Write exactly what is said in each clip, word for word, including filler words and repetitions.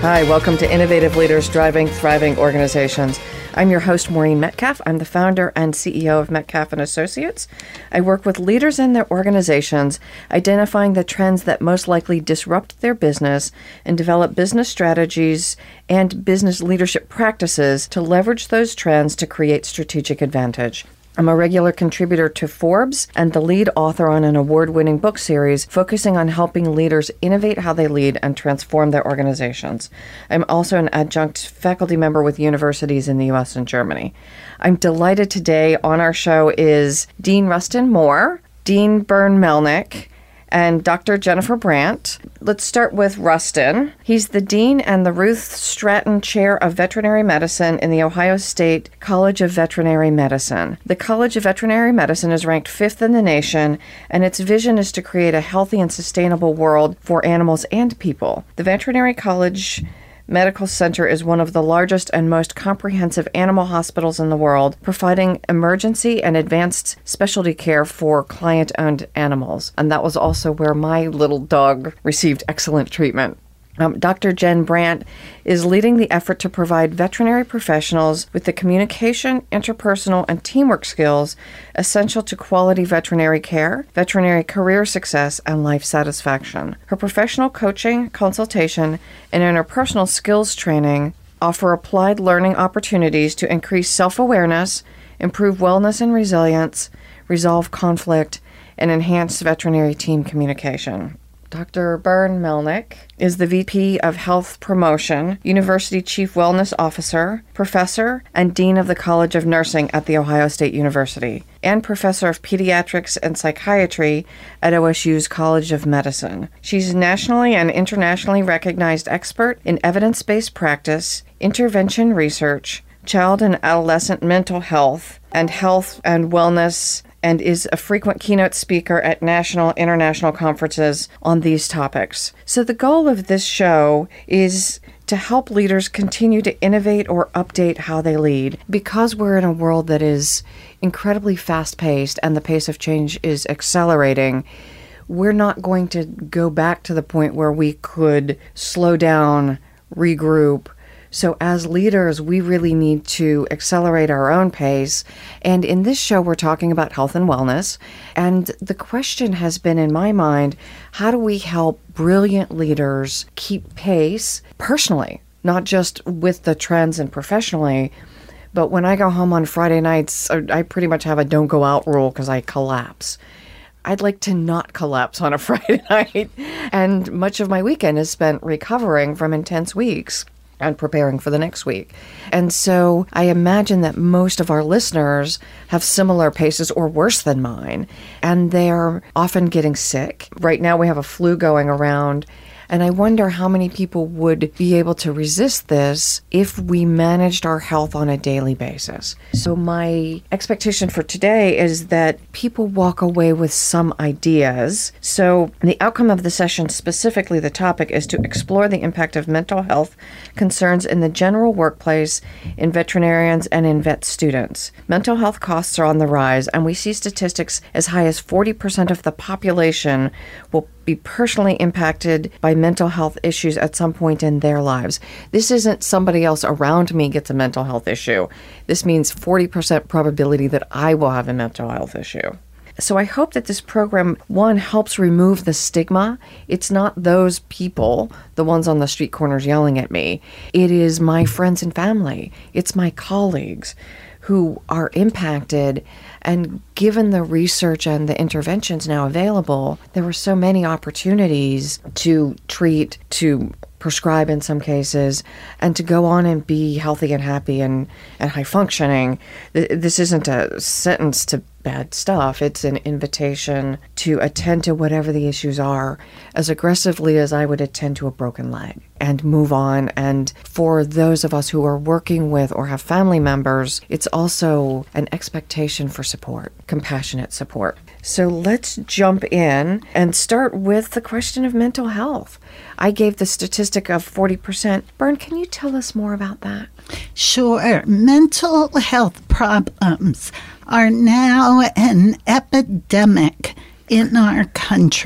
Hi, welcome to Innovative Leaders Driving Thriving Organizations. I'm your host, Maureen Metcalf. I'm the founder and C E O of Metcalf and Associates. I work with leaders in their organizations, identifying the trends that most likely disrupt their business and develop business strategies and business leadership practices to leverage those trends to create strategic advantage. I'm a regular contributor to Forbes and the lead author on an award-winning book series focusing on helping leaders innovate how they lead and transform their organizations. I'm also an adjunct faculty member with universities in the U S and Germany. I'm delighted today on our show is Dean Rustin Moore, Dean Byrne Melnick, and Doctor Jennifer Brandt. Let's start with Rustin. He's the Dean and the Ruth Stratton Chair of Veterinary Medicine in the Ohio State College of Veterinary Medicine. The College of Veterinary Medicine is ranked fifth in the nation, and its vision is to create a healthy and sustainable world for animals and people. The Veterinary College Medical Center is one of the largest and most comprehensive animal hospitals in the world, providing emergency and advanced specialty care for client-owned animals. And that was also where my little dog received excellent treatment. Um, Doctor Jen Brandt is leading the effort to provide veterinary professionals with the communication, interpersonal, and teamwork skills essential to quality veterinary care, veterinary career success, and life satisfaction. Her professional coaching, consultation, and interpersonal skills training offer applied learning opportunities to increase self-awareness, improve wellness and resilience, resolve conflict, and enhance veterinary team communication. Doctor Byrne Melnick is the V P of Health Promotion, University Chief Wellness Officer, Professor, and Dean of the College of Nursing at The Ohio State University, and Professor of Pediatrics and Psychiatry at O S U's College of Medicine. She's a nationally and internationally recognized expert in evidence-based practice, intervention research, child and adolescent mental health, and health and wellness, and is a frequent keynote speaker at national and international conferences on these topics. So the goal of this show is to help leaders continue to innovate or update how they lead. Because we're in a world that is incredibly fast-paced and the pace of change is accelerating, we're not going to go back to the point where we could slow down, regroup. So as leaders, we really need to accelerate our own pace. And in this show, we're talking about health and wellness. And the question has been in my mind, how do we help brilliant leaders keep pace personally, not just with the trends and professionally, but when I go home on Friday nights, I pretty much have a don't go out rule because I collapse. I'd like to not collapse on a Friday night. And much of my weekend is spent recovering from intense weeks and preparing for the next week. And so I imagine that most of our listeners have similar paces or worse than mine, and they're often getting sick. Right now we have a flu going around, and I wonder how many people would be able to resist this if we managed our health on a daily basis. So my expectation for today is that people walk away with some ideas. So the outcome of the session, specifically the topic, is to explore the impact of mental health concerns in the general workplace, in veterinarians, and in vet students. Mental health costs are on the rise, and we see statistics as high as forty percent of the population will be personally impacted by mental health issues at some point in their lives. This isn't somebody else around me gets a mental health issue. This means forty percent probability that I will have a mental health issue. So I hope that this program, one, helps remove the stigma. It's not those people, the ones on the street corners yelling at me. It is my friends and family. It's my colleagues who are impacted. And given the research and the interventions now available, there were so many opportunities to treat, to prescribe in some cases, and to go on and be healthy and happy and, and high functioning. This isn't a sentence to bad stuff. It's an invitation to attend to whatever the issues are as aggressively as I would attend to a broken leg and move on. And for those of us who are working with or have family members, it's also an expectation for support, compassionate support. So let's jump in and start with the question of mental health. I gave the statistic of forty percent. Byrne, can you tell us more about that? Sure. Mental health problems are now an epidemic in our country.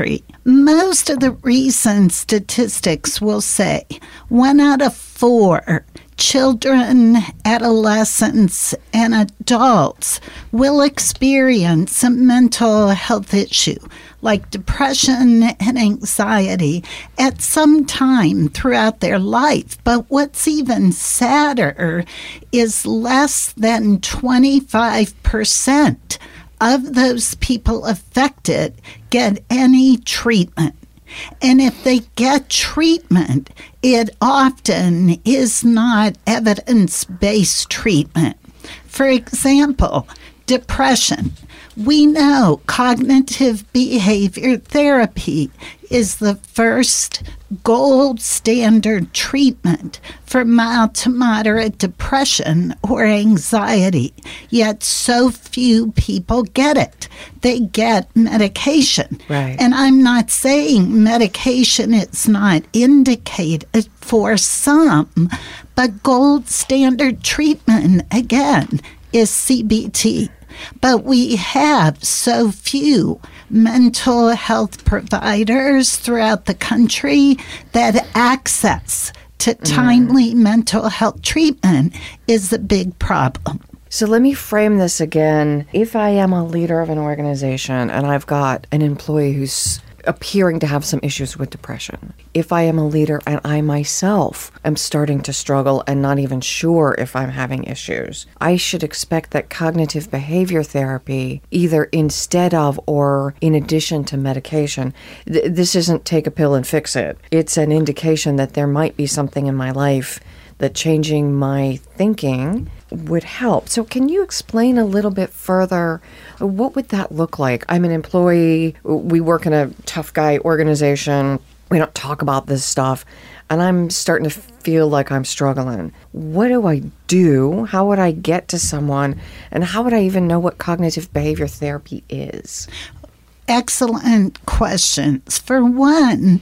Most of the recent statistics will say one out of four children, adolescents, and adults will experience a mental health issue like depression and anxiety at some time throughout their life. But what's even sadder is less than twenty-five percent of those people affected get any treatment. And if they get treatment, it often is not evidence-based treatment. For example, depression. We know cognitive behavior therapy is the first gold standard treatment for mild to moderate depression or anxiety, yet so few people get it. They get medication. Right. And I'm not saying medication is not indicated for some, but gold standard treatment, again, is C B T. But we have so few mental health providers throughout the country that access to timely mm. mental health treatment is a big problem. So let me frame this again. If I am a leader of an organization and I've got an employee who's appearing to have some issues with depression, if I am a leader and I myself am starting to struggle and not even sure if I'm having issues, I should expect that cognitive behavior therapy, either instead of or in addition to medication, th- this isn't take a pill and fix it. It's an indication that there might be something in my life that changing my thinking would help. So can you explain a little bit further, what would that look like? I'm an employee, we work in a tough guy organization, we don't talk about this stuff, and I'm starting to feel like I'm struggling. What do I do? How would I get to someone? And how would I even know what cognitive behavior therapy is? Excellent questions. For one,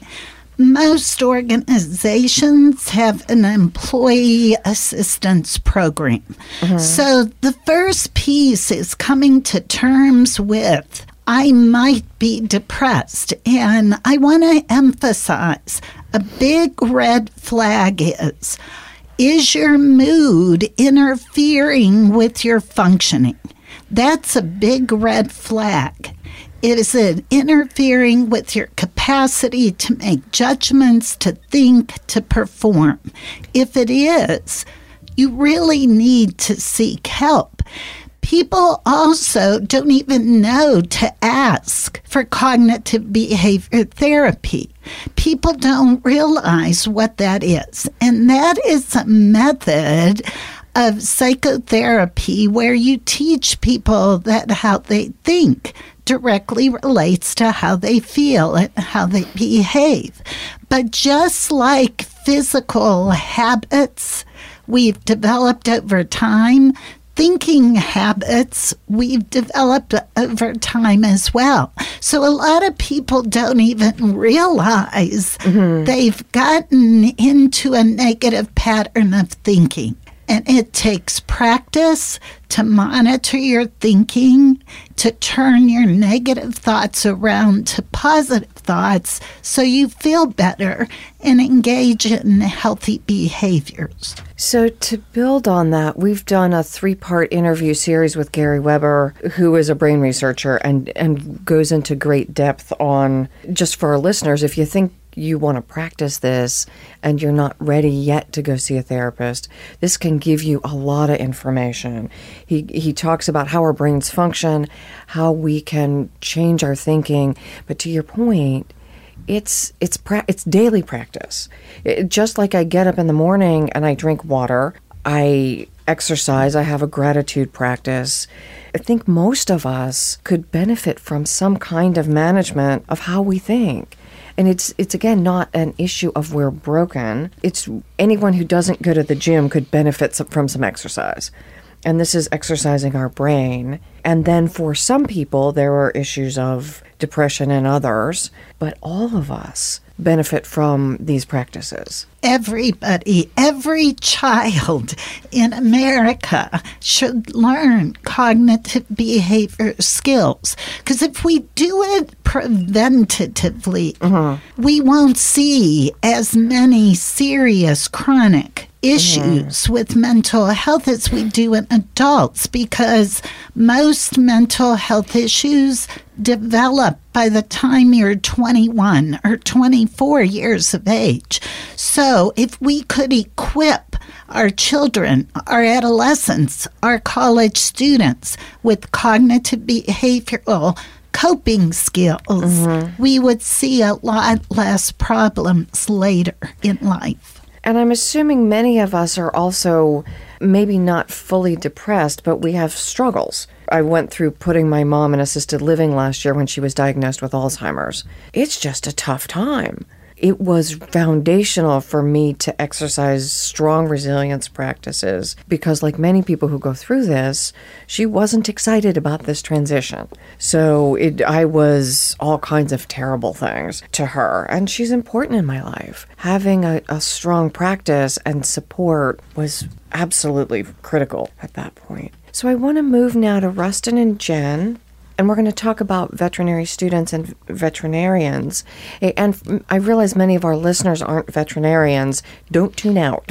most organizations have an employee assistance program. Mm-hmm. So the first piece is coming to terms with, I might be depressed. And I want to emphasize, a big red flag is, is your mood interfering with your functioning? That's a big red flag. Is it interfering with your capacity to make judgments, to think, to perform? If it is, you really need to seek help. People also don't even know to ask for cognitive behavior therapy. People don't realize what that is. And that is a method of psychotherapy where you teach people that how they think directly relates to how they feel and how they behave. But just like physical habits we've developed over time, thinking habits we've developed over time as well. So a lot of people don't even realize mm-hmm. they've gotten into a negative pattern of thinking. And it takes practice to monitor your thinking, to turn your negative thoughts around to positive thoughts so you feel better and engage in healthy behaviors. So to build on that, we've done a three-part interview series with Gary Weber, who is a brain researcher and, and goes into great depth on, just for our listeners, if you think you want to practice this and you're not ready yet to go see a therapist, this can give you a lot of information. He he talks about how our brains function, how we can change our thinking. But to your point, it's it's pra- it's daily practice. It, just like I get up in the morning and I drink water, I exercise, I have a gratitude practice. I think most of us could benefit from some kind of management of how we think. And it's, it's again, not an issue of we're broken. It's anyone who doesn't go to the gym could benefit some, from some exercise. And this is exercising our brain. And then for some people, there are issues of depression and others, but all of us benefit from these practices. Everybody, every child in America should learn cognitive behavior skills. Because if we do it preventatively, mm-hmm. we won't see as many serious chronic issues mm-hmm. with mental health as we do in adults, because most mental health issues develop by the time you're twenty-one or twenty-four years of age. So if we could equip our children, our adolescents, our college students with cognitive behavioral coping skills, mm-hmm. we would see a lot less problems later in life. And I'm assuming many of us are also maybe not fully depressed, but we have struggles. I went through putting my mom in assisted living last year when she was diagnosed with Alzheimer's. It's just a tough time. It was foundational for me to exercise strong resilience practices because, like many people who go through this, she wasn't excited about this transition. So it, I was all kinds of terrible things to her, and she's important in my life. Having a, a strong practice and support was absolutely critical at that point. So I want to move now to Rustin and Jen. And we're going to talk about veterinary students and veterinarians. And I realize many of our listeners aren't veterinarians. Don't tune out.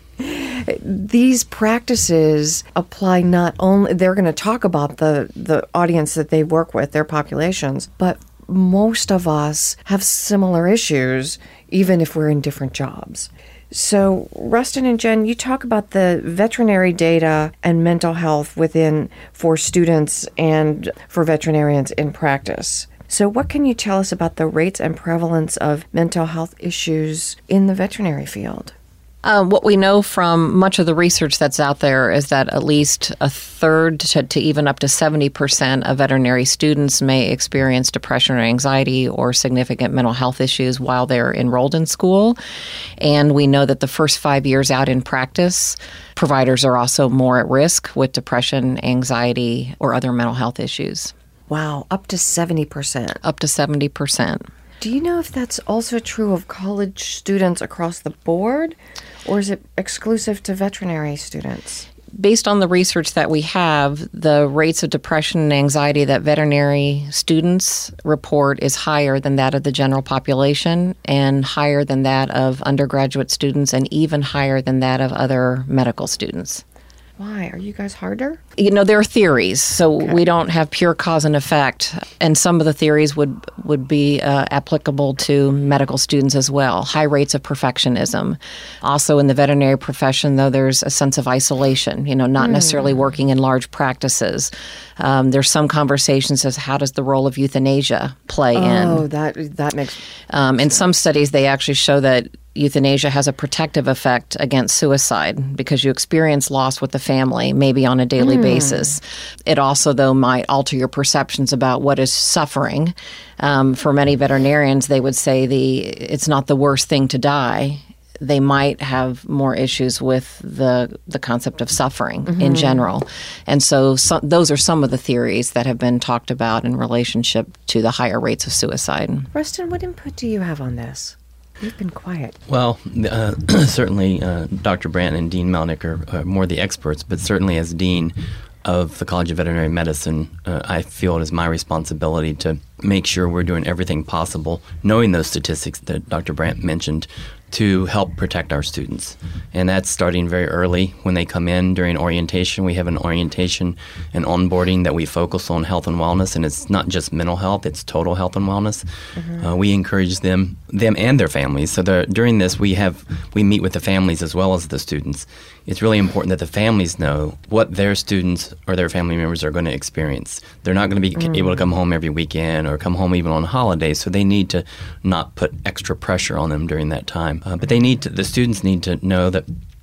These practices apply not only, they're going to talk about the, the audience that they work with, their populations, but most of us have similar issues, even if we're in different jobs. So, Rustin and Jen, you talk about the veterinary data and mental health within for students and for veterinarians in practice. So what can you tell us about the rates and prevalence of mental health issues in the veterinary field? Um, what we know from much of the research that's out there is that at least a third to, to even up to seventy percent of veterinary students may experience depression or anxiety or significant mental health issues while they're enrolled in school. And we know that the first five years out in practice, providers are also more at risk with depression, anxiety, or other mental health issues. Wow, up to seventy percent. Up to seventy percent. Do you know if that's also true of college students across the board, or is it exclusive to veterinary students? Based on the research that we have, the rates of depression and anxiety that veterinary students report is higher than that of the general population and higher than that of undergraduate students and even higher than that of other medical students. Why? Are you guys harder? You know, there are theories, so okay. we don't have pure cause and effect. And some of the theories would, would be uh, applicable to medical students as well. High rates of perfectionism. Also in the veterinary profession, though, there's a sense of isolation, you know, not mm. necessarily working in large practices. Um, there's some conversations as how does the role of euthanasia play oh, in. Oh, that, that makes um, In sense. some studies, they actually show that euthanasia has a protective effect against suicide because you experience loss with the family, maybe on a daily mm. basis. It also, though, might alter your perceptions about what is suffering. Um, for many veterinarians, they would say the it's not the worst thing to die. They might have more issues with the the concept of suffering mm-hmm. in general. And so, so those are some of the theories that have been talked about in relationship to the higher rates of suicide. Rustin, what input do you have on this? You've been quiet. Well, uh, certainly uh, Doctor Brandt and Dean Melnick are uh, more the experts, but certainly as Dean of the College of Veterinary Medicine, uh, I feel it is my responsibility to make sure we're doing everything possible, knowing those statistics that Doctor Brandt mentioned, to help protect our students. And that's starting very early when they come in during orientation. We have an orientation and onboarding that we focus on health and wellness, and it's not just mental health, it's total health and wellness. Mm-hmm. Uh, we encourage them, them and their families. So during this, we have we meet with the families as well as the students. It's really important that the families know what their students or their family members are going to experience. They're not going to be mm. able to come home every weekend or come home even on holidays, so they need to not put extra pressure on them during that time. Uh, but they need to, the students need to know that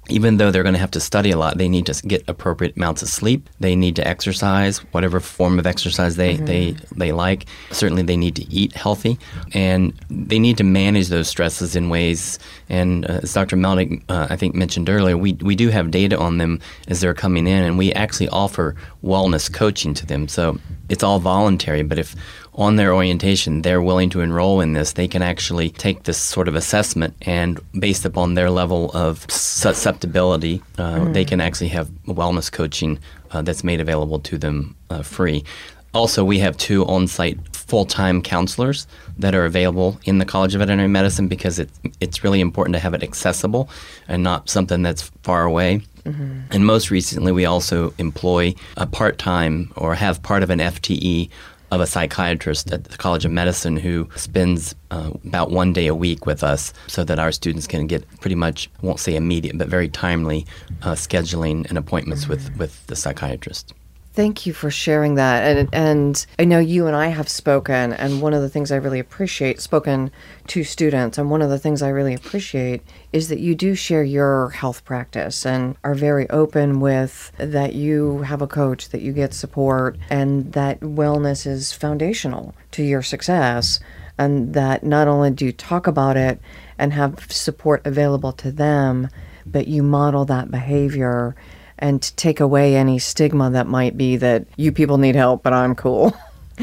even though they're going to have to study a lot, they need to get appropriate amounts of sleep. They need to exercise, whatever form of exercise they, mm-hmm. they, they like. Certainly they need to eat healthy, and they need to manage those stresses in ways. And uh, as Doctor Melnick, uh, I think, mentioned earlier, we, we do have data on them as they're coming in, and we actually offer wellness coaching to them. So it's all voluntary, but if on their orientation they're willing to enroll in this, they can actually take this sort of assessment, and based upon their level of susceptibility, uh, mm. they can actually have wellness coaching uh, that's made available to them uh, free. Also, we have two on-site full-time counselors that are available in the College of Veterinary Medicine, because it, it's really important to have it accessible and not something that's far away. Mm-hmm. And most recently, we also employ a part-time, or have part of an F T E of a psychiatrist at the College of Medicine who spends uh, about one day a week with us, so that our students can get pretty much, I won't say immediate, but very timely uh, scheduling and appointments mm-hmm. with, with the psychiatrist. Thank you for sharing that. And and I know you and I have spoken, and one of the things I really appreciate, spoken to students, and one of the things I really appreciate is that you do share your health practice and are very open with that you have a coach, that you get support, and that wellness is foundational to your success, and that not only do you talk about it and have support available to them, but you model that behavior and to take away any stigma that might be that you people need help, but I'm cool.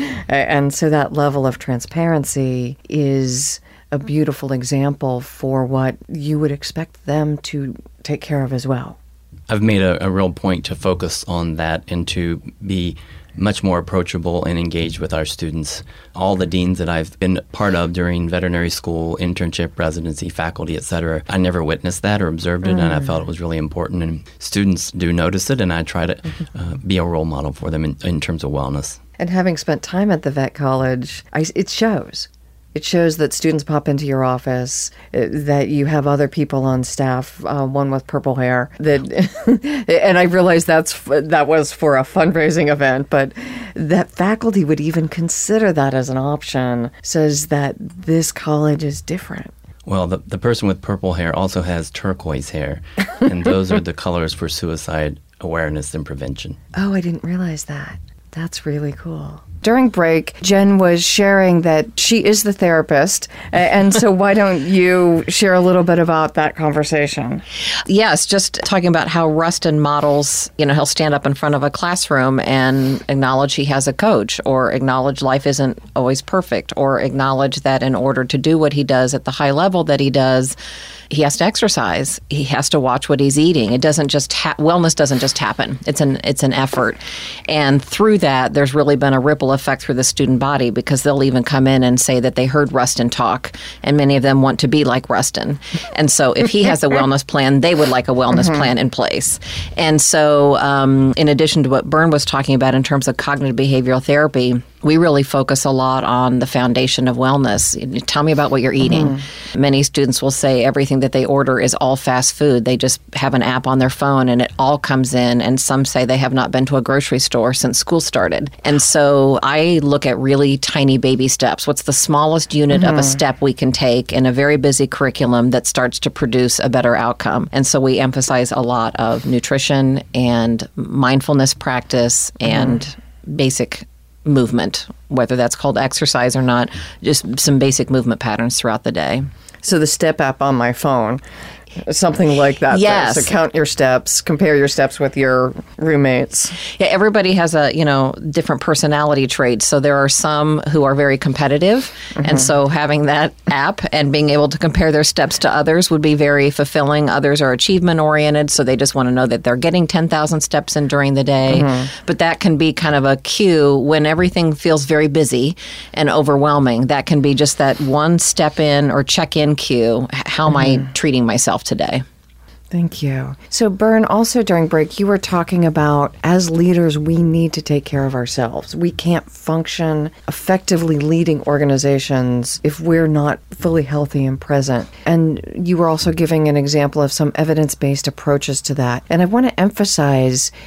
And so that level of transparency is a beautiful example for what you would expect them to take care of as well. I've made a, a real point to focus on that and to be much more approachable and engaged with our students. All the deans that I've been part of during veterinary school, internship, residency, faculty, et cetera, I never witnessed that or observed it, mm. and I felt it was really important. And students do notice it, and I try to uh, be a role model for them in, in terms of wellness. And having spent time at the vet college, I, it shows. It shows that students pop into your office, uh, that you have other people on staff, uh, one with purple hair. That, and I realize that's that was for a fundraising event, but that faculty would even consider that as an option, says that this college is different. Well, the, the person with purple hair also has turquoise hair, and those are the colors for suicide awareness and prevention. Oh, I didn't realize that. That's really cool. During break, Jen was sharing that she is the therapist, and so why don't you share a little bit about that conversation? Yes, just talking about how Rustin models, you know, he'll stand up in front of a classroom and acknowledge he has a coach, or acknowledge life isn't always perfect, or acknowledge that in order to do what he does at the high level that he does, he has to exercise. He has to watch what he's eating. It doesn't just ha- wellness doesn't just happen. It's an it's an effort, and through that, there's really been a ripple effect through the student body, because they'll even come in and say that they heard Rustin talk, and many of them want to be like Rustin. And so, if he has a wellness plan, they would like a wellness mm-hmm. plan in place. And so, um, in addition to what Bern was talking about in terms of cognitive behavioral therapy, we really focus a lot on the foundation of wellness. Tell me about what you're eating. Mm-hmm. Many students will say everything that they order is all fast food. They just have an app on their phone and it all comes in. And some say they have not been to a grocery store since school started. And so I look at really tiny baby steps. What's the smallest unit mm-hmm. of a step we can take in a very busy curriculum that starts to produce a better outcome? And so we emphasize a lot of nutrition and mindfulness practice mm-hmm. and basic movement, whether that's called exercise or not, just some basic movement patterns throughout the day. So the step app on my phone, something like that. Yes. So count your steps, compare your steps with your roommates. Yeah, everybody has a, you know, different personality traits. So there are some who are very competitive. Mm-hmm. And so having that app and being able to compare their steps to others would be very fulfilling. Others are achievement oriented. So they just want to know that they're getting ten thousand steps in during the day. Mm-hmm. But that can be kind of a cue when everything feels very busy and overwhelming. That can be just that one step in or check in cue. How am mm-hmm. I treating myself today? Thank you. So, Bern, also during break, you were talking about as leaders, we need to take care of ourselves. We can't function effectively leading organizations if we're not fully healthy and present. And you were also giving an example of some evidence-based approaches to that. And I want to emphasize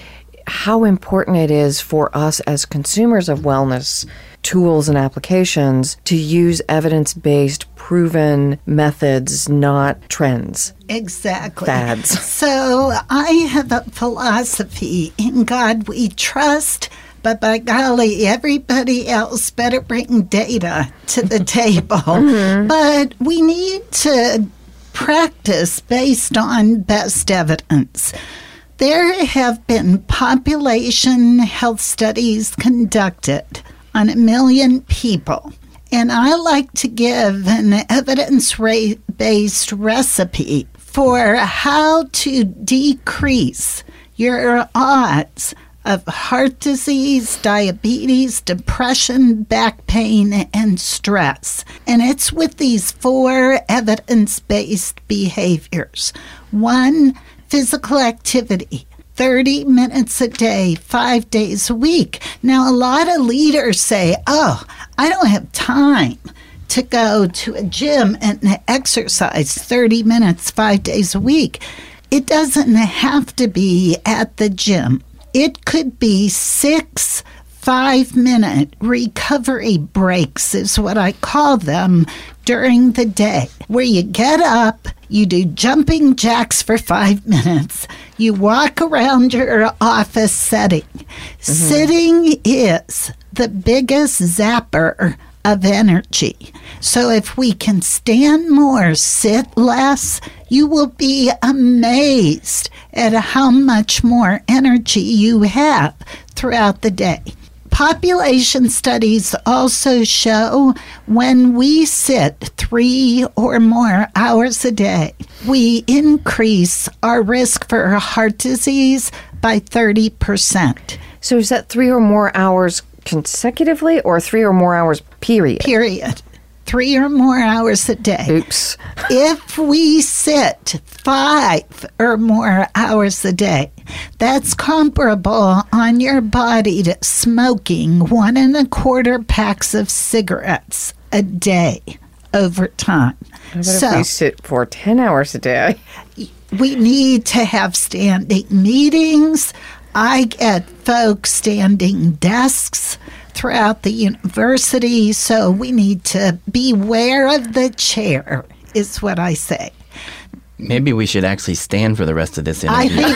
how important it is for us as consumers of wellness tools and applications to use evidence-based, proven methods, not trends. Exactly. Fads. So I have a philosophy: in God we trust, but by golly, everybody else better bring data to the table. Mm-hmm. But we need to practice based on best evidence. There have been population health studies conducted on a million people. And I like to give an evidence-based recipe for how to decrease your odds of heart disease, diabetes, depression, back pain, and stress. And it's with these four evidence-based behaviors. One, physical activity. thirty minutes a day, five days a week. Now, a lot of leaders say, oh, I don't have time to go to a gym and exercise thirty minutes, five days a week. It doesn't have to be at the gym. It could be six five-minute recovery breaks is what I call them during the day, where you get up, you do jumping jacks for five minutes, you walk around your office setting. Mm-hmm. Sitting is the biggest zapper of energy. So if we can stand more, sit less, you will be amazed at how much more energy you have throughout the day. Population studies also show when we sit three or more hours a day, we increase our risk for heart disease by thirty percent. So is that three or more hours consecutively or three or more hours period? Period. Three or more hours a day. Oops. If we sit five or more hours a day, that's comparable on your body to smoking one and a quarter packs of cigarettes a day over time. How about so, if we sit for ten hours a day? We need to have standing meetings. I get folks standing desks throughout the university, so we need to beware of the chair, is what I say. Maybe we should actually stand for the rest of this interview. I think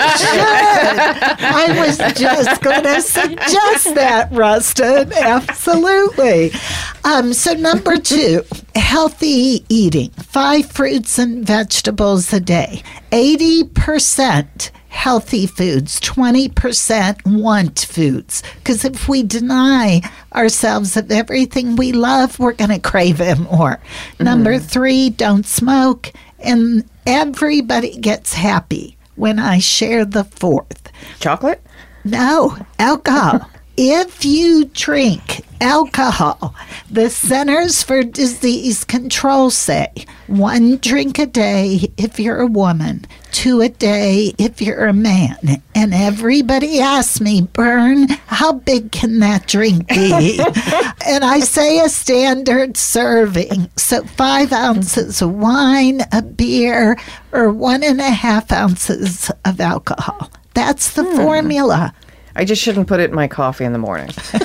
we should. I was just going to suggest that, Rustin. Absolutely. Um, so number two, healthy eating. Five fruits and vegetables a day. eighty percent healthy foods, twenty percent want foods. Because if we deny ourselves of everything we love, we're going to crave it more. Mm-hmm. Number three, don't smoke. And everybody gets happy when I share the fourth. Chocolate? No, alcohol. If you drink alcohol, the Centers for Disease Control say one drink a day if you're a woman, two a day if you're a man. And everybody asks me, Bern, how big can that drink be? And I say a standard serving. So five ounces of wine, a beer, or one and a half ounces of alcohol. That's the hmm. formula. I just shouldn't put it in my coffee in the morning.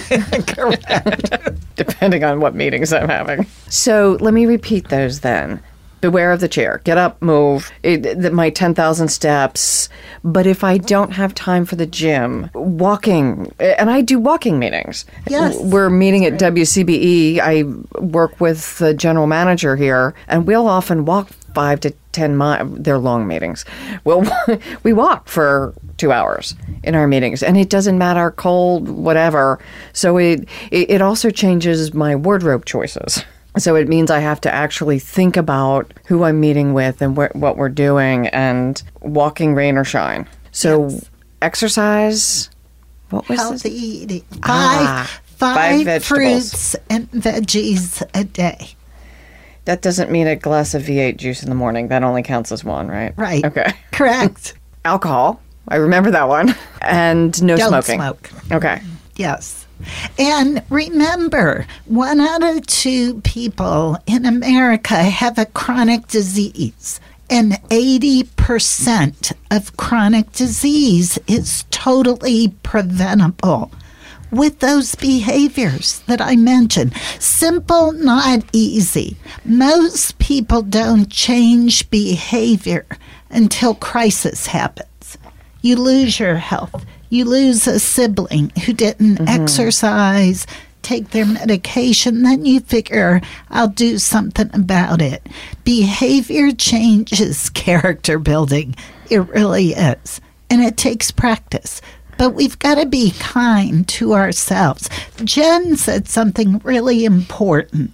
Correct. Depending on what meetings I'm having. So let me repeat those then. Beware of the chair. Get up, move. It, the, my ten thousand steps. But if I don't have time for the gym, walking, and I do walking meetings. Yes. We're meeting at W C B E. I work with the general manager here, and we'll often walk five to ten miles. They're long meetings. We'll, we walk for two hours in our meetings, and it doesn't matter, cold, whatever. So it, it, it also changes my wardrobe choices. So it means I have to actually think about who I'm meeting with and wh- what we're doing, and walking rain or shine. So yes. Exercise, what was healthy this? Eating. Five, ah, five, five fruits and veggies a day. That doesn't mean a glass of V eight juice in the morning. That only counts as one, right? Right. Okay. Correct. Alcohol. I remember that one. And no Don't smoking. smoke. Okay. Yes. And remember, one out of two people in America have a chronic disease. And eighty percent of chronic disease is totally preventable with those behaviors that I mentioned. Simple, not easy. Most people don't change behavior until crisis happens. You lose your health. You lose a sibling who didn't mm-hmm. exercise, take their medication, then you figure, I'll do something about it. Behavior change is character building. It really is. And it takes practice. But we've got to be kind to ourselves. Jen said something really important.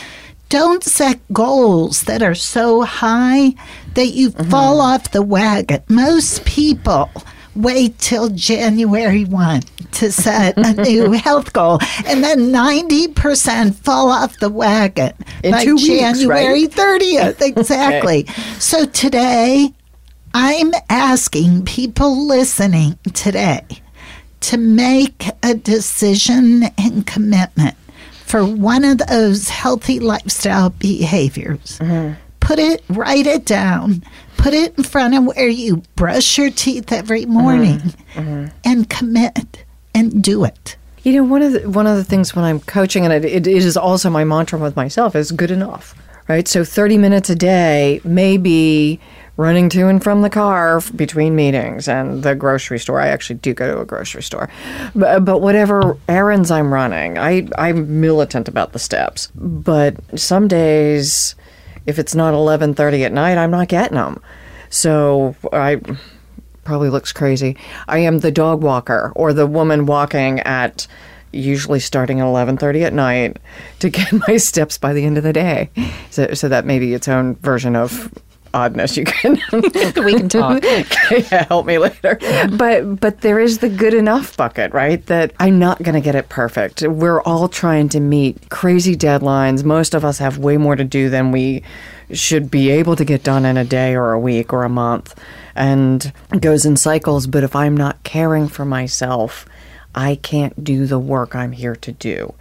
Don't set goals that are so high that you mm-hmm. fall off the wagon. Most people wait till January first to set a new health goal, and then ninety percent fall off the wagon in by two weeks, January right? thirtieth. Exactly. Okay. So today, I'm asking people listening today to make a decision and commitment for one of those healthy lifestyle behaviors. Mm-hmm. Put it, write it down, put it in front of where you brush your teeth every morning mm-hmm. Mm-hmm. and commit and do it. You know, one of the, one of the things when I'm coaching, and it, it is also my mantra with myself, is good enough, right? So thirty minutes a day may be running to and from the car between meetings and the grocery store. I actually do go to a grocery store. But, but whatever errands I'm running, I, I'm militant about the steps. But some days, if it's not eleven thirty at night, I'm not getting them. So I probably looks crazy. I am the dog walker or the woman walking at usually starting at eleven thirty at night to get my steps by the end of the day. So, so that may be its own version of oddness. You can we can talk. Yeah, help me later. But but there is the good enough bucket, right? That I'm not going to get it perfect. We're all trying to meet crazy deadlines. Most of us have way more to do than we should be able to get done in a day or a week or a month, and it goes in cycles. But if I'm not caring for myself, I can't do the work I'm here to do.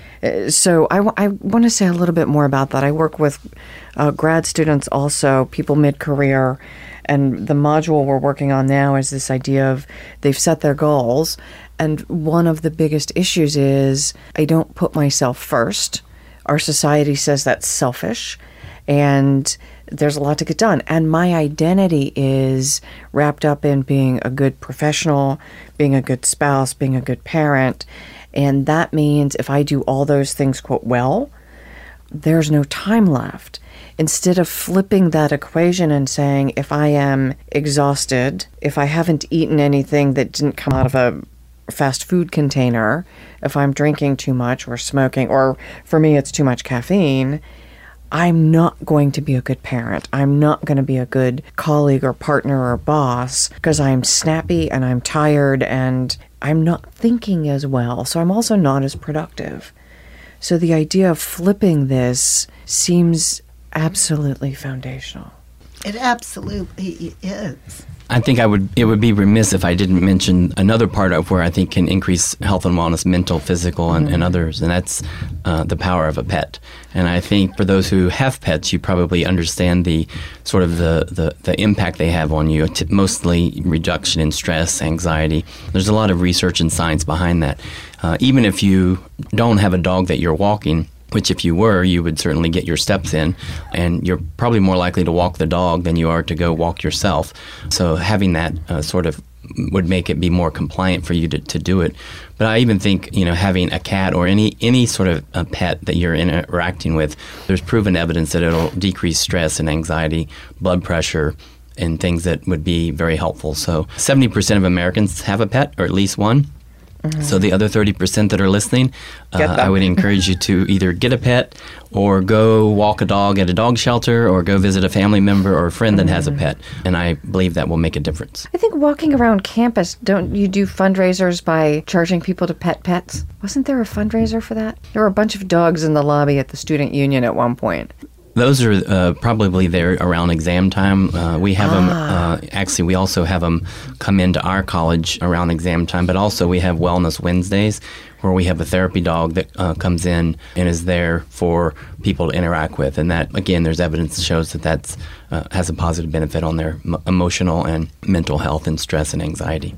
So I, w- I want to say a little bit more about that. I work with uh, grad students also, people mid-career, and the module we're working on now is this idea of they've set their goals, and one of the biggest issues is I don't put myself first. Our society says that's selfish, and there's a lot to get done. And my identity is wrapped up in being a good professional, being a good spouse, being a good parent. And that means if I do all those things, quote, well, there's no time left. Instead of flipping that equation and saying, if I am exhausted, if I haven't eaten anything that didn't come out of a fast food container, if I'm drinking too much or smoking, or for me, it's too much caffeine, I'm not going to be a good parent. I'm not going to be a good colleague or partner or boss because I'm snappy and I'm tired and I'm not thinking as well. So I'm also not as productive. So the idea of flipping this seems absolutely foundational. It absolutely is. I think I would. It would be remiss if I didn't mention another part of where I think can increase health and wellness, mental, physical, and, mm-hmm. and others, and that's uh, the power of a pet. And I think for those who have pets, you probably understand the sort of the, the, the impact they have on you, t- mostly reduction in stress, anxiety. There's a lot of research and science behind that. Uh, even if you don't have a dog that you're walking, which if you were, you would certainly get your steps in, and you're probably more likely to walk the dog than you are to go walk yourself. So having that uh, sort of would make it be more compliant for you to, to do it. But I even think, you know, having a cat or any any sort of a pet that you're interacting with, there's proven evidence that it'll decrease stress and anxiety, blood pressure, and things that would be very helpful. So seventy percent of Americans have a pet, or at least one. Mm-hmm. So the other thirty percent that are listening, uh, I would encourage you to either get a pet or go walk a dog at a dog shelter or go visit a family member or a friend mm-hmm. that has a pet. And I believe that will make a difference. I think walking around campus, don't you do fundraisers by charging people to pet pets? Wasn't there a fundraiser for that? There were a bunch of dogs in the lobby at the student union at one point. Those are uh, probably there around exam time. Uh, we have ah. them, uh, actually we also have them come into our college around exam time, but also we have Wellness Wednesdays where we have a therapy dog that uh, comes in and is there for people to interact with. And that, again, there's evidence that shows that that uh, has a positive benefit on their m- emotional and mental health and stress and anxiety.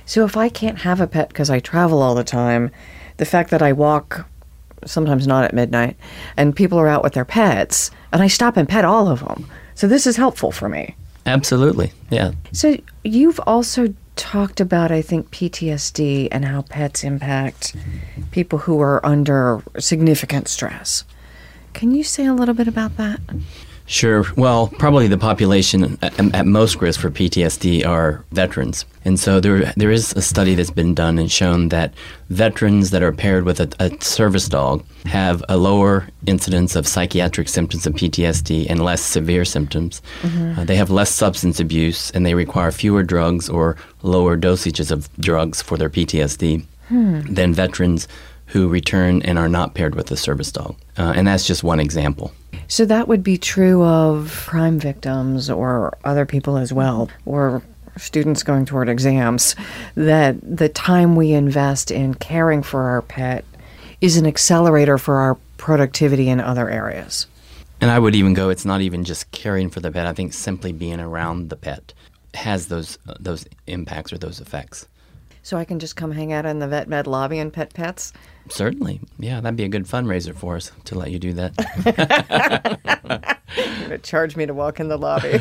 So if I can't have a pet because I travel all the time, the fact that I walk, sometimes not at midnight, and people are out with their pets, and I stop and pet all of them. So this is helpful for me. Absolutely, yeah. So you've also talked about, I think, P T S D and how pets impact people who are under significant stress. Can you say a little bit about that? Sure. Well, probably the population at, at most risk for P T S D are veterans. And so there there is a study that's been done and shown that veterans that are paired with a, a service dog have a lower incidence of psychiatric symptoms of P T S D and less severe symptoms. Mm-hmm. Uh, they have less substance abuse, and they require fewer drugs or lower dosages of drugs for their P T S D hmm. than veterans who return and are not paired with a service dog. Uh, and that's just one example. So that would be true of crime victims or other people as well, or students going toward exams, that the time we invest in caring for our pet is an accelerator for our productivity in other areas. And I would even go, it's not even just caring for the pet. I think simply being around the pet has those uh, those impacts or those effects. So I can just come hang out in the vet med lobby and pet pets? Certainly. Yeah, that'd be a good fundraiser for us to let you do that. You're going to charge me to walk in the lobby.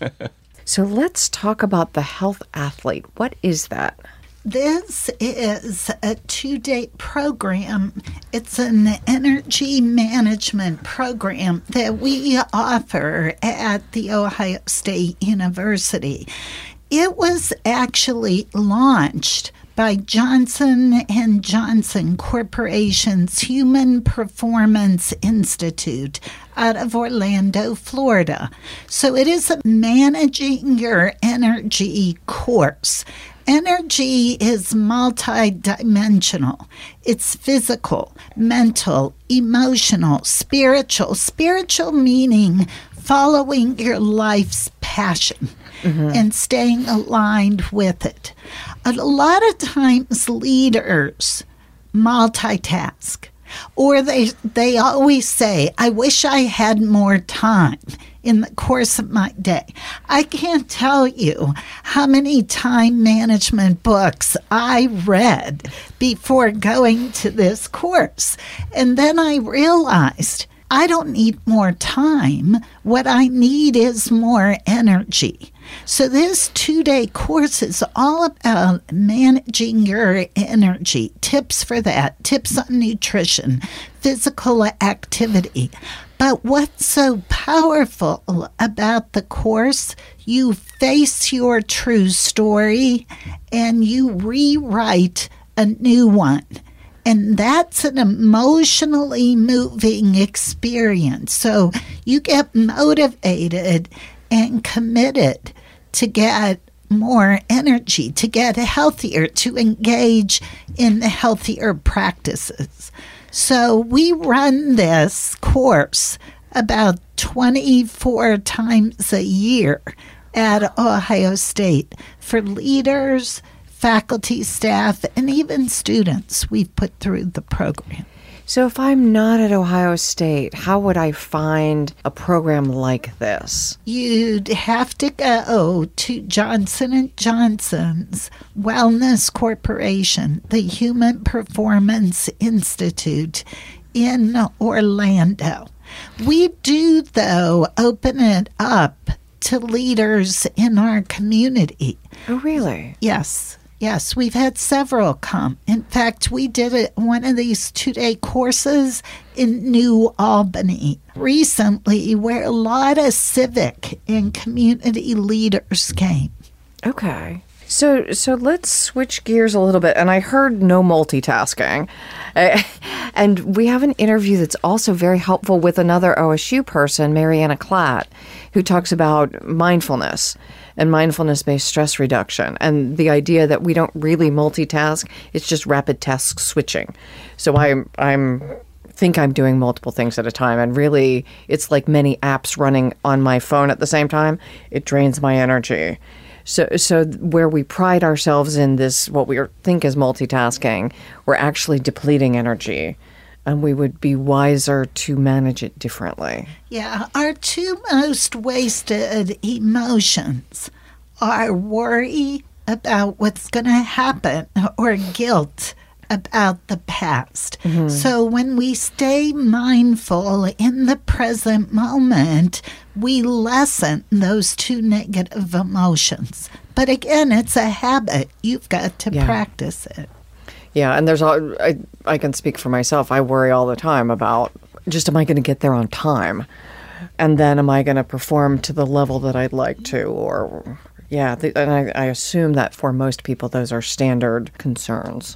So let's talk about the health athlete. What is that? This is a two-day program. It's an energy management program that we offer at The Ohio State University. It was actually launched by Johnson and Johnson Corporation's Human Performance Institute out of Orlando, Florida. So it is a managing your energy course. Energy is multidimensional. It's physical, mental, emotional, spiritual. Spiritual meaning following your life's passion. Mm-hmm. And staying aligned with it. A lot of times leaders multitask, or they they always say, I wish I had more time in the course of my day. I can't tell you how many time management books I read before going to this course. And then I realized I don't need more time. What I need is more energy. So this two-day course is all about managing your energy. Tips for that, tips on nutrition, physical activity. But what's so powerful about the course, you face your true story and you rewrite a new one. And that's an emotionally moving experience. So you get motivated and committed to get more energy, to get healthier, to engage in the healthier practices. So we run this course about twenty-four times a year at Ohio State for leaders, faculty, staff, and even students we've put through the program. So if I'm not at Ohio State, how would I find a program like this? You'd have to go to Johnson and Johnson's Wellness Corporation, the Human Performance Institute in Orlando. We do, though, open it up to leaders in our community. Oh, really? Yes. Yes, we've had several come. In fact, we did it, one of these two-day courses in New Albany recently where a lot of civic and community leaders came. Okay. So so let's switch gears a little bit. And I heard no multitasking. Uh, and we have an interview that's also very helpful with another O S U person, Mariana Klatt, who talks about mindfulness and mindfulness-based stress reduction, and the idea that we don't really multitask, it's just rapid task switching. So I'm I'm think I'm doing multiple things at a time, and really it's like many apps running on my phone at the same time. It drains my energy. So so where we pride ourselves in this, what we think is multitasking, we're actually depleting energy. And we would be wiser to manage it differently. Yeah, our two most wasted emotions are worry about what's going to happen or guilt about the past. Mm-hmm. So when we stay mindful in the present moment, we lessen those two negative emotions. But again, it's a habit. You've got to yeah. practice it. Yeah, and there's all, I, I can speak for myself. I worry all the time about just, am I going to get there on time? And then am I going to perform to the level that I'd like to? Or, yeah, the, and I, I assume that for most people, those are standard concerns.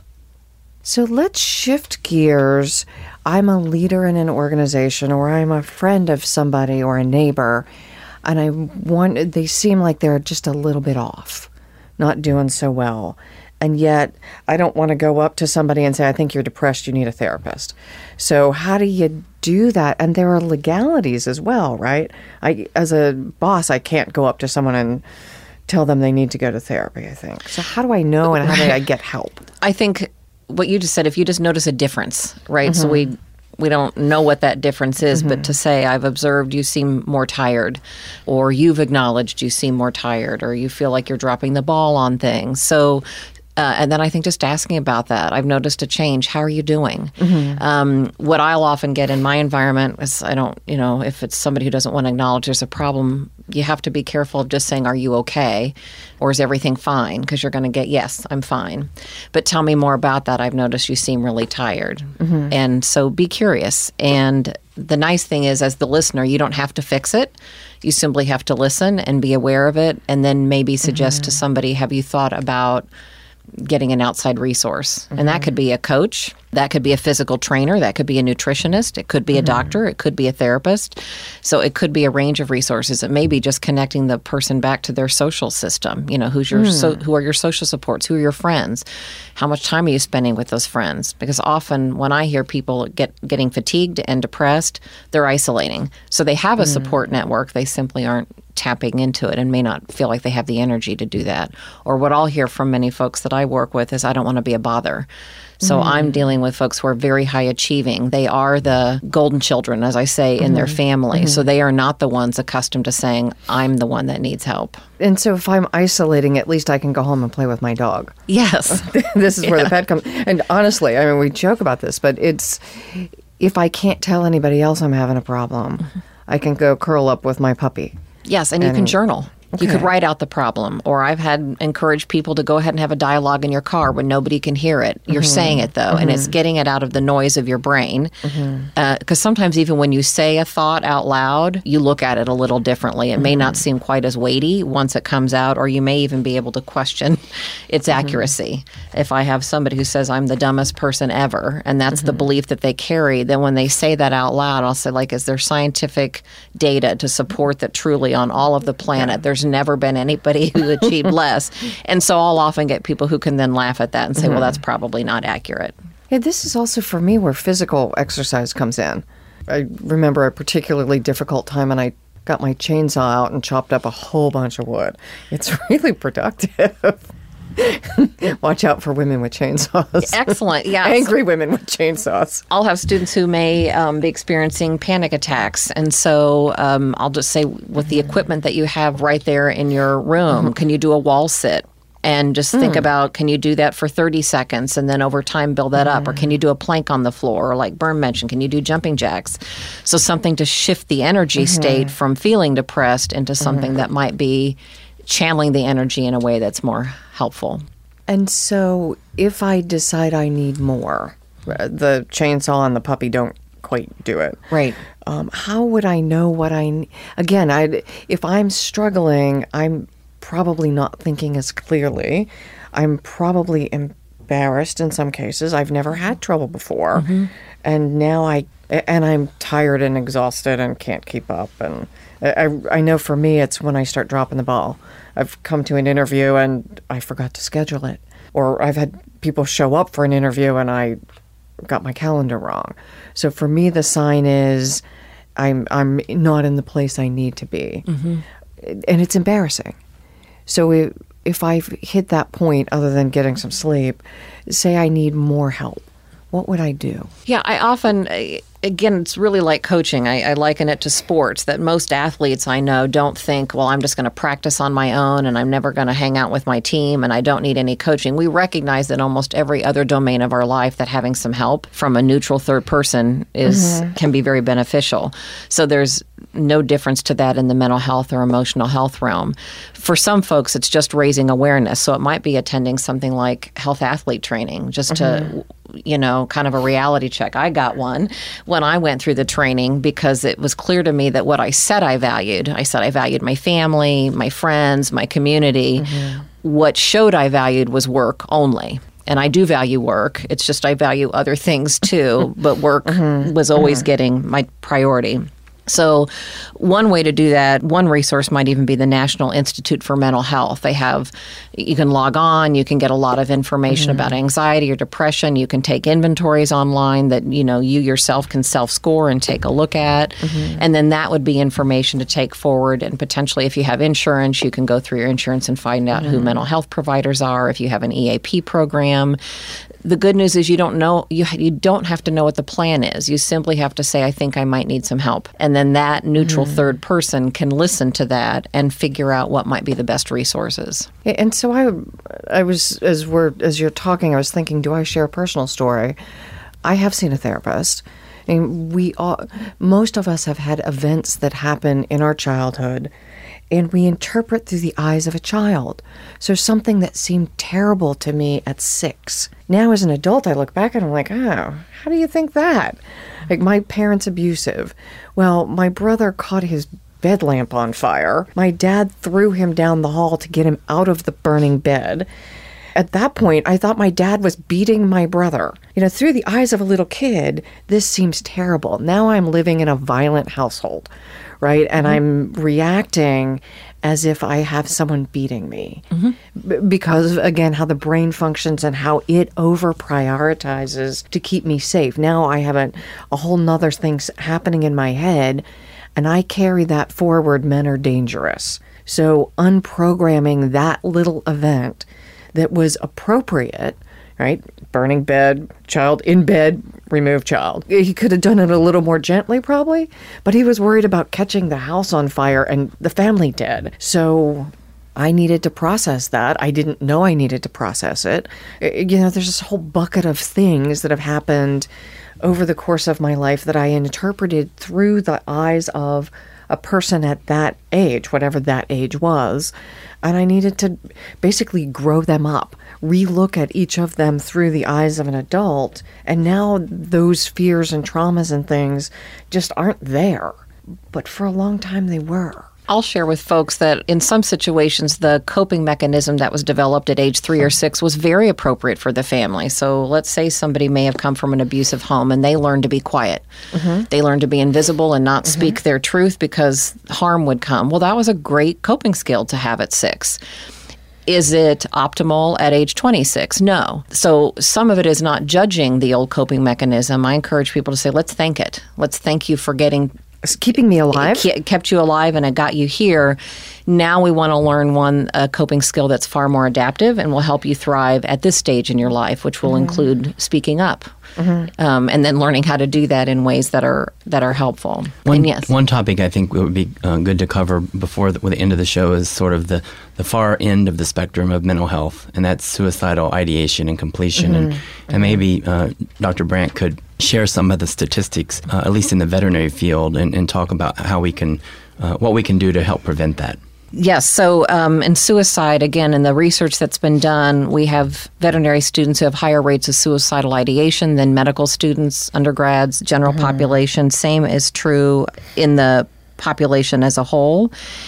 So let's shift gears. I'm a leader in an organization, or I'm a friend of somebody or a neighbor, and I want, they seem like they're just a little bit off, not doing so well. And yet I don't want to go up to somebody and say, I think you're depressed, you need a therapist. So how do you do that? And there are legalities as well, right? I, as a boss, I can't go up to someone and tell them they need to go to therapy, I think. So how do I know, and how do I get help? I think what you just said, if you just notice a difference, right? Mm-hmm. So we we don't know what that difference is, mm-hmm. but to say, I've observed you seem more tired, or you've acknowledged you seem more tired, or you feel like you're dropping the ball on things. So, uh, and then I think just asking about that, I've noticed a change. How are you doing? Mm-hmm. Um, what I'll often get in my environment is, I don't, you know, if it's somebody who doesn't want to acknowledge there's a problem, you have to be careful of just saying, are you okay? Or is everything fine? Because you're going to get, yes, I'm fine. But tell me more about that. I've noticed you seem really tired. Mm-hmm. And so be curious. And the nice thing is, as the listener, you don't have to fix it. You simply have to listen and be aware of it, and then maybe suggest mm-hmm. to somebody, have you thought about getting an outside resource? Mm-hmm. And that could be a coach, that could be a physical trainer, that could be a nutritionist, it could be a mm-hmm. doctor, it could be a therapist. So it could be a range of resources. It may be just connecting the person back to their social system. You know, who's your mm. so, who are your social supports? Who are your friends? How much time are you spending with those friends? Because often when I hear people get getting fatigued and depressed, they're isolating. So they have a mm. support network. They simply aren't tapping into it and may not feel like they have the energy to do that. Or what I'll hear from many folks that I work with is, I don't want to be a bother. So mm. I'm dealing with folks who are very high achieving. They are the golden children, as I say, in mm-hmm. their family. Mm-hmm. So they are not the ones accustomed to saying, I'm the one that needs help. And so if I'm isolating, at least I can go home and play with my dog. Yes. This is yeah. where the pet comes. And honestly, I mean, we joke about this, but it's, if I can't tell anybody else I'm having a problem, mm-hmm. I can go curl up with my puppy. Yes, and, and you can journal. Okay. You could write out the problem. Or I've had encouraged people to go ahead and have a dialogue in your car when nobody can hear it. You're mm-hmm. saying it, though, mm-hmm. and it's getting it out of the noise of your brain. Because mm-hmm. uh, sometimes even when you say a thought out loud, you look at it a little differently. It mm-hmm. may not seem quite as weighty once it comes out, or you may even be able to question its mm-hmm. accuracy. If I have somebody who says, I'm the dumbest person ever, and that's mm-hmm. the belief that they carry, then when they say that out loud, I'll say, like, is there scientific data to support that truly on all of the planet, yeah. there's never been anybody who achieved less? And so I'll often get people who can then laugh at that and say, mm-hmm. well, that's probably not accurate. Yeah, this is also for me where physical exercise comes in. I remember a particularly difficult time, and I got my chainsaw out and chopped up a whole bunch of wood. It's really productive. Watch out for women with chainsaws. Excellent, yeah. Angry women with chainsaws. I'll have students who may um, be experiencing panic attacks. And so um, I'll just say, with the equipment that you have right there in your room, mm-hmm. can you do a wall sit? And just think mm. about, can you do that for thirty seconds and then over time build that mm. up? Or can you do a plank on the floor? Or like Berm mentioned, can you do jumping jacks? So something to shift the energy mm-hmm. state from feeling depressed into something mm-hmm. that might be channeling the energy in a way that's more helpful. And so if I decide I need more, the chainsaw and the puppy don't quite do it. Right. Um, how would I know what I need? Again, I if I'm struggling, I'm probably not thinking as clearly. I'm probably embarrassed in some cases. I've never had trouble before. Mm-hmm. And now I, and I'm tired and exhausted and can't keep up. And I, I know for me, it's when I start dropping the ball. I've come to an interview and I forgot to schedule it. Or I've had people show up for an interview and I got my calendar wrong. So for me, the sign is I'm I'm not in the place I need to be. Mm-hmm. And it's embarrassing. So if, if I've hit that point, other than getting some sleep, say I need more help. what would I do? Yeah, I often, again, it's really like coaching. I, I liken it to sports, that most athletes I know don't think, well, I'm just going to practice on my own and I'm never going to hang out with my team and I don't need any coaching. We recognize that almost every other domain of our life that having some help from a neutral third person is mm-hmm. can be very beneficial. So there's no difference to that in the mental health or emotional health realm. For some folks, it's just raising awareness. So it might be attending something like health athlete training, just mm-hmm. to, you know, kind of a reality check. I got one when I went through the training because it was clear to me that what I said I valued, I said I valued my family, my friends, my community. Mm-hmm. What showed I valued was work only. And I do value work. It's just I value other things too, but work mm-hmm. was always mm-hmm. getting my priority. So one way to do that, one resource might even be the National Institute for Mental Health. They have, you can log on, you can get a lot of information mm-hmm. about anxiety or depression. You can take inventories online that, you know, you yourself can self-score and take a look at. Mm-hmm. And then that would be information to take forward. And potentially if you have insurance, you can go through your insurance and find out mm-hmm. who mental health providers are. If you have an E A P program. The good news is you don't know, you you don't have to know what the plan is. You simply have to say, I think I might need some help. And then that neutral mm-hmm. third person can listen to that and figure out what might be the best resources. And so I, I was, as we're, as you're talking, I was thinking, do I share a personal story? I have seen a therapist. And we all, most of us have had events that happen in our childhood and we interpret through the eyes of a child. So something that seemed terrible to me at six. Now as an adult, I look back and I'm like, oh, how do you think that? Like my parents abusive. Well, my brother caught his bed lamp on fire. My dad threw him down the hall to get him out of the burning bed. At that point, I thought my dad was beating my brother. You know, through the eyes of a little kid, this seems terrible. Now I'm living in a violent household, right? And mm-hmm. I'm reacting as if I have someone beating me. Mm-hmm. B- because, again, how the brain functions and how it over-prioritizes to keep me safe. Now I have a, a whole nother thing happening in my head, and I carry that forward. Men are dangerous. So unprogramming that little event that was appropriate, right? Burning bed, child in bed, remove child. He could have done it a little more gently probably, but he was worried about catching the house on fire and the family dead. So I needed to process that. I didn't know I needed to process it. You know, there's this whole bucket of things that have happened over the course of my life that I interpreted through the eyes of a person at that age, whatever that age was. And I needed to basically grow them up, relook at each of them through the eyes of an adult. And now those fears and traumas and things just aren't there. But for a long time they were. I'll share with folks that in some situations, the coping mechanism that was developed at age three or six was very appropriate for the family. So let's say somebody may have come from an abusive home and they learned to be quiet. Mm-hmm. They learned to be invisible and not mm-hmm. speak their truth because harm would come. Well, that was a great coping skill to have at six. Is it optimal at age twenty-six? No. So some of it is not judging the old coping mechanism. I encourage people to say, let's thank it. Let's thank you for getting It's keeping me alive. It kept you alive and it got you here. Now we want to learn one a coping skill that's far more adaptive and will help you thrive at this stage in your life, which will mm-hmm. include speaking up. Mm-hmm. Um, and then learning how to do that in ways that are that are helpful. One, and yes. one topic I think would be uh, good to cover before the, the end of the show is sort of the, the far end of the spectrum of mental health, and that's suicidal ideation and completion. Mm-hmm. And, and maybe uh, Doctor Brandt could share some of the statistics, uh, at least in the veterinary field, and, and talk about how we can, uh, what we can do to help prevent that. Yes. So um, in suicide, again, in the research that's been done, we have veterinary students who have higher rates of suicidal ideation than medical students, undergrads, general mm-hmm. population. Same is true in the population as a whole.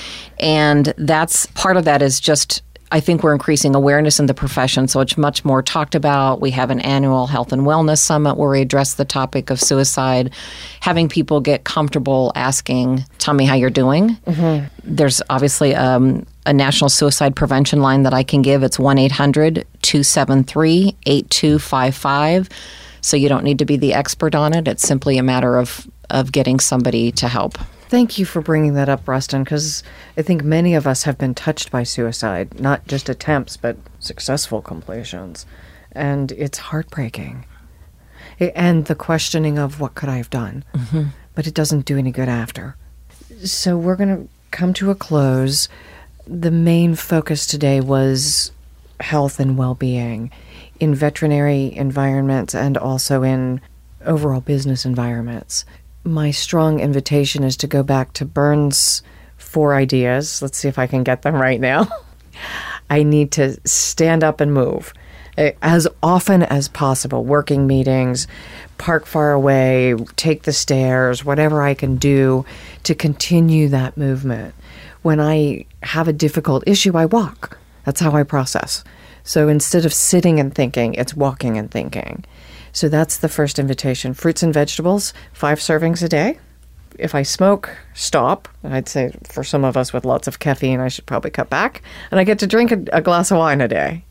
And that's part of that is just, I think we're increasing awareness in the profession, so it's much more talked about. We have an annual health and wellness summit where we address the topic of suicide, having people get comfortable asking, tell me how you're doing. Mm-hmm. There's obviously um, a national suicide prevention line that I can give. It's one eight hundred two seven three eight two five five. So you don't need to be the expert on it. It's simply a matter of, of getting somebody to help. Thank you for bringing that up, Rustin, because I think many of us have been touched by suicide, not just attempts, but successful completions. And it's heartbreaking. and the questioning of what could I have done, mm-hmm. but it doesn't do any good after. So we're going to come to a close. The main focus today was health and well-being in veterinary environments and also in overall business environments. My strong invitation is to go back to Bern's four ideas. Let's see if I can get them right now. I need to stand up and move as often as possible. Working meetings, park far away, take the stairs, whatever I can do to continue that movement. When I have a difficult issue, I walk. That's how I process. So instead of sitting and thinking, it's walking and thinking. So that's the first invitation. Fruits and vegetables, five servings a day. If I smoke, stop. I'd say for some of us with lots of caffeine, I should probably cut back. And I get to drink a, a glass of wine a day.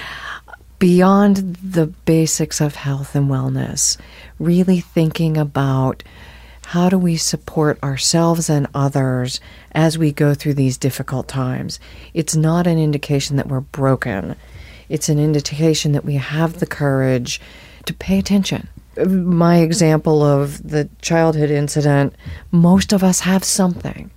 Beyond the basics of health and wellness, really thinking about how do we support ourselves and others as we go through these difficult times. It's not an indication that we're broken. It's an indication that we have the courage to pay attention. My example of the childhood incident, most of us have something.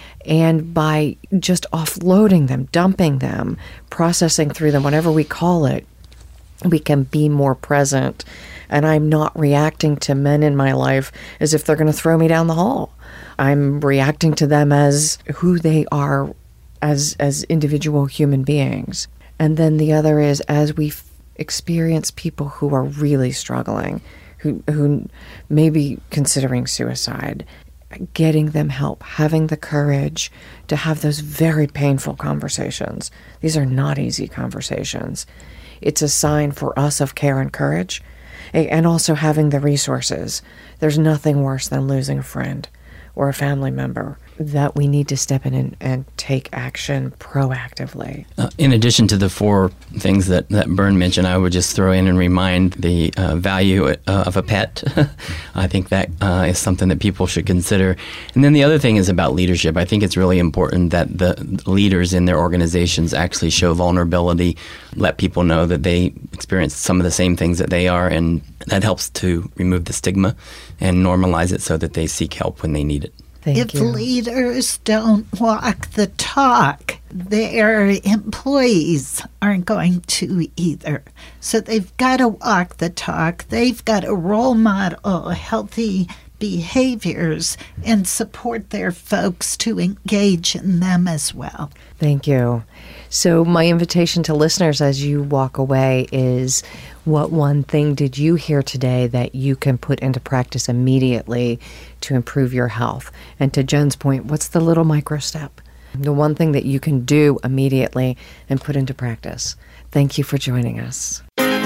And by just offloading them, dumping them, processing through them, whatever we call it, we can be more present. And I'm not reacting to men in my life as if they're going to throw me down the hall. I'm reacting to them as who they are as as individual human beings. And then the other is as we f- experience people who are really struggling, who who may be considering suicide, getting them help, having the courage to have those very painful conversations. These are not easy conversations. It's a sign for us of care and courage, and also having the resources. There's nothing worse than losing a friend or a family member, that we need to step in and, and take action proactively. Uh, in addition to the four things that, that Bern mentioned, I would just throw in and remind the uh, value uh, of a pet. I think that uh, is something that people should consider. And then the other thing is about leadership. I think it's really important that the leaders in their organizations actually show vulnerability, let people know that they experience some of the same things that they are, and that helps to remove the stigma and normalize it so that they seek help when they need it. Thank if you. leaders don't walk the talk, their employees aren't going to either. So they've got to walk the talk. They've got to role model healthy behaviors and support their folks to engage in them as well. Thank you. So my invitation to listeners as you walk away is, what one thing did you hear today that you can put into practice immediately to improve your health? And to Jen's point, what's the little micro step? The one thing that you can do immediately and put into practice. Thank you for joining us.